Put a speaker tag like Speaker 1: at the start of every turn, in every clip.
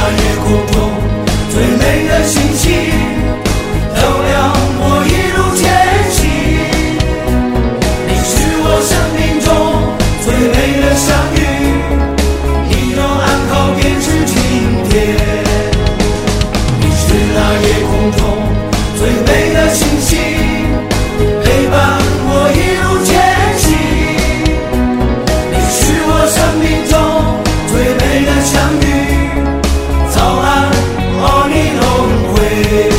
Speaker 1: 夜空中最美的星星，照亮我一路前行。你是我生命中最美的相遇，你若安好便是晴天。你是那夜空中最美的星星，陪伴我一路前行。你是我生命中最美的相遇，早安，哦，你轮回。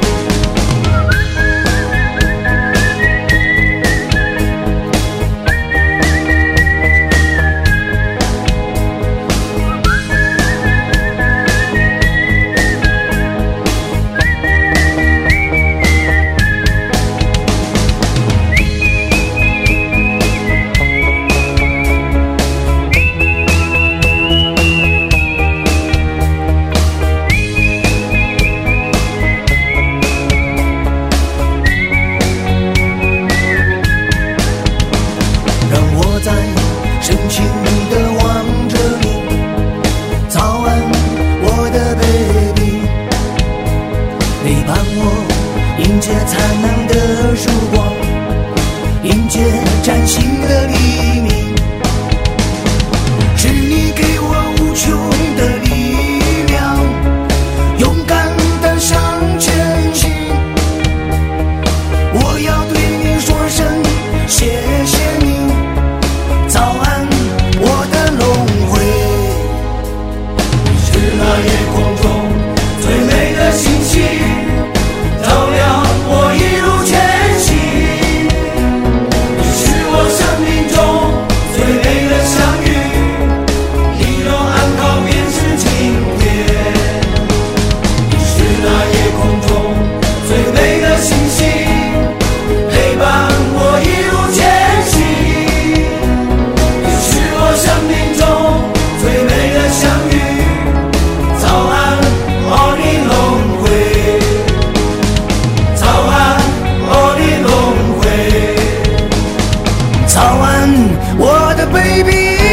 Speaker 1: 让我在深情地望着你，早安，我的 baby， 陪伴我迎接灿烂的曙光，迎接崭新的黎明。是你给我无穷的力量，勇敢地向前行。我要对你说声谢谢你，早安，我的轮回。你是那夜空中最美的星星，照亮我一路前行。你是我生命中最美的相遇，你若安好便是晴天。你是那夜空中最美的星星，陪伴我一路前行。你是我生命中最美的相遇，早安，哦，你轮回。早安，哦，你轮回。早安，我的 baby。